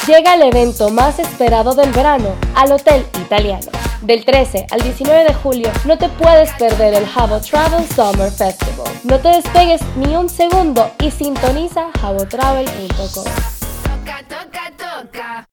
Llega el evento más esperado del verano al Hotel Italiano. Del 13 al 19 de julio no te puedes perder el Habbo Travel Summer Festival. No te despegues ni un segundo y sintoniza habbotravel.com. Toca, toca, toca.